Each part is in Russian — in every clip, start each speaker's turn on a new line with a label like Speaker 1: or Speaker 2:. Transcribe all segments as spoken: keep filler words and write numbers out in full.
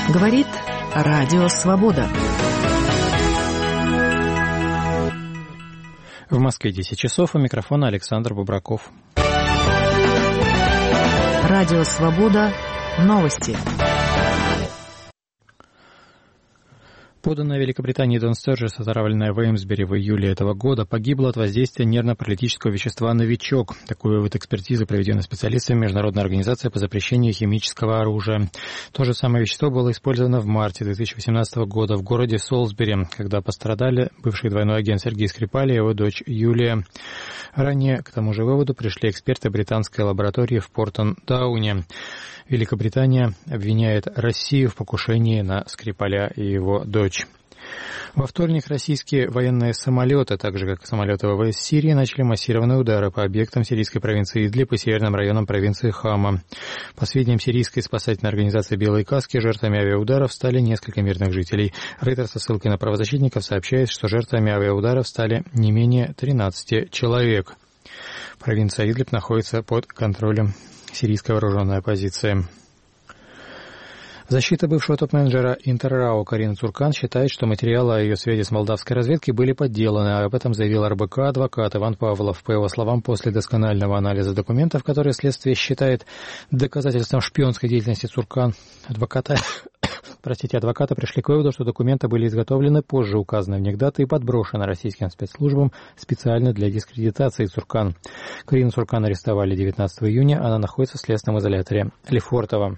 Speaker 1: Говорит Радио Свобода.
Speaker 2: В Москве десять часов, у микрофона Александр Бубраков.
Speaker 1: Радио Свобода. Новости.
Speaker 2: Поданная Великобритании Дон Стерджес, отравленная в Эймсбери в июле этого года, погибла от воздействия нервно-паралитического вещества «Новичок». Такой вывод экспертизы проведен специалистами Международной организации по запрещению химического оружия. То же самое вещество было использовано в марте две тысячи восемнадцатого года в городе Солсбери, когда пострадали бывший двойной агент Сергей Скрипаль и его дочь Юлия. Ранее к тому же выводу пришли эксперты британской лаборатории в Портон-Дауне. Великобритания обвиняет Россию в покушении на Скрипаля и его дочь. Во вторник российские военные самолеты, так же как и самолеты ВВС Сирии, начали массированные удары по объектам сирийской провинции Идлиб и северным районам провинции Хама. По сведениям сирийской спасательной организации «Белой каски», жертвами авиаударов стали несколько мирных жителей. Рейтер со ссылкой на правозащитников сообщает, что жертвами авиаударов стали не менее тринадцати человек. Провинция Идлиб находится под контролем сирийской вооруженной оппозиции. Защита бывшего топ-менеджера Интеррао Карины Цуркан считает, что материалы о ее связи с молдавской разведкой были подделаны. Об этом заявил эр бэ ка адвокат Иван Павлов. По его словам, после досконального анализа документов, которые следствие считает доказательством шпионской деятельности Цуркан, адвоката, простите, адвокаты пришли к выводу, что документы были изготовлены позже указанной в них даты и подброшены российским спецслужбам специально для дискредитации Цуркан. Карину Цуркан арестовали девятнадцатого июня, она находится в следственном изоляторе Лефортово.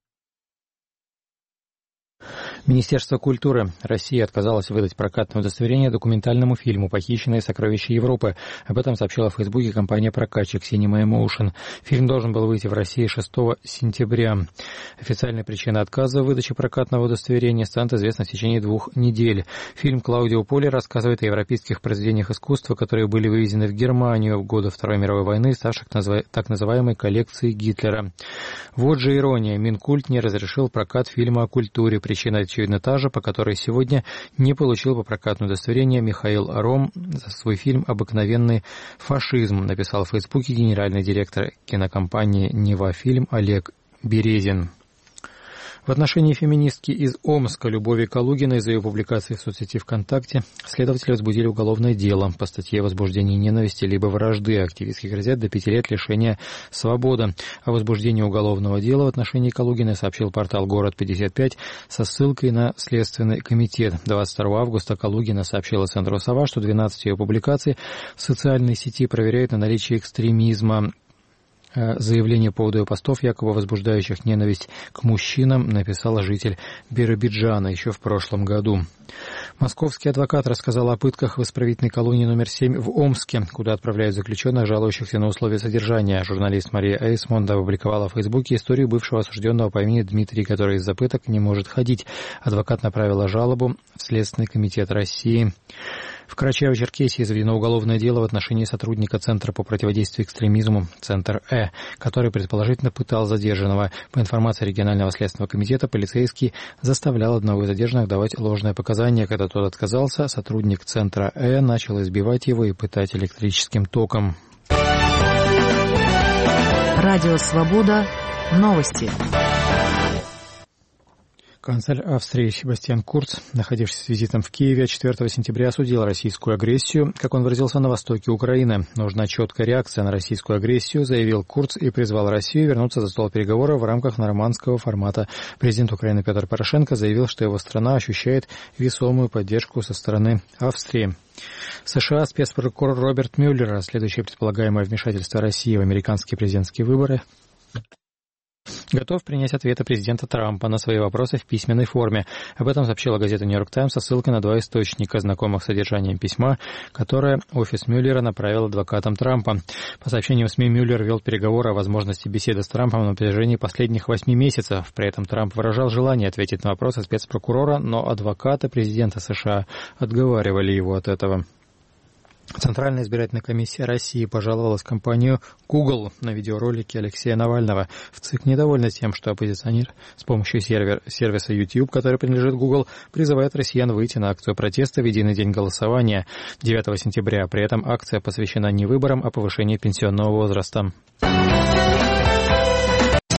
Speaker 2: Министерство культуры России отказалось выдать прокатное удостоверение документальному фильму «Похищенные сокровища Европы». Об этом сообщила в Фейсбуке компания-прокатчик Cinema Emotion. Фильм должен был выйти в России шестого сентября. Официальная причина отказа в выдаче прокатного удостоверения станет известна в течение двух недель. Фильм Клаудио Полли рассказывает о европейских произведениях искусства, которые были вывезены в Германию в годы Второй мировой войны, ставших так называемой коллекцией Гитлера. Вот же ирония. Минкульт не разрешил прокат фильма о культуре. Причина очевидно та же, по которой сегодня не получил по прокатное удостоверение Михаил Ром за свой фильм «Обыкновенный фашизм», написал в Фейсбуке генеральный директор кинокомпании «Нева-фильм» Олег Березин. В отношении феминистки из Омска Любови Калугиной за ее публикации в соцсети ВКонтакте следователи возбудили уголовное дело по статье о возбуждении ненависти либо вражды. Активистке грозят до пяти лет лишения свободы. О возбуждении уголовного дела в отношении Калугиной сообщил портал «Город пятьдесят пять» со ссылкой на Следственный комитет. двадцать второго августа Калугина сообщила Центру Сова, что двенадцать ее публикаций в социальной сети проверяют на наличие экстремизма. Заявление по поводу ее постов, якобы возбуждающих ненависть к мужчинам, написала житель Биробиджана еще в прошлом году. Московский адвокат рассказал о пытках в исправительной колонии номер семь в Омске, куда отправляют заключенных, жалующихся на условия содержания. Журналист Мария Эйсмонт опубликовала в Фейсбуке историю бывшего осужденного по имени Дмитрий, который из-за пыток не может ходить. Адвокат направила жалобу в Следственный комитет России. В Карачаево-Черкесии заведено уголовное дело в отношении сотрудника Центра по противодействию экстремизму, Центр Э, который предположительно пытал задержанного. По информации регионального следственного комитета, полицейский заставлял одного из задержанных давать ложные показания. Когда тот отказался, сотрудник Центра Э начал избивать его и пытать электрическим током.
Speaker 1: Радио Свобода. Новости.
Speaker 2: Канцлер Австрии Себастьян Курц, находившийся с визитом в Киеве, четвёртого сентября осудил российскую агрессию, как он выразился, на востоке Украины. Нужна четкая реакция на российскую агрессию, заявил Курц и призвал Россию вернуться за стол переговоров в рамках нормандского формата. Президент Украины Петр Порошенко заявил, что его страна ощущает весомую поддержку со стороны Австрии. США спецпрокурор Роберт Мюллер, расследующий предполагаемое вмешательство России в американские президентские выборы, готов принять ответы президента Трампа на свои вопросы в письменной форме. Об этом сообщила газета «Нью-Йорк Таймс» со ссылкой на два источника, знакомых с содержанием письма, которое офис Мюллера направил адвокатам Трампа. По сообщениям СМИ, Мюллер вел переговоры о возможности беседы с Трампом на протяжении последних восьми месяцев. При этом Трамп выражал желание ответить на вопросы спецпрокурора, но адвокаты президента США отговаривали его от этого. Центральная избирательная комиссия России пожаловалась в компанию Google на видеоролике Алексея Навального. В ЦИК недовольны тем, что оппозиционер с помощью сервер, сервиса YouTube, который принадлежит Google, призывает россиян выйти на акцию протеста в единый день голосования девятого сентября. При этом акция посвящена не выборам, а повышению пенсионного возраста.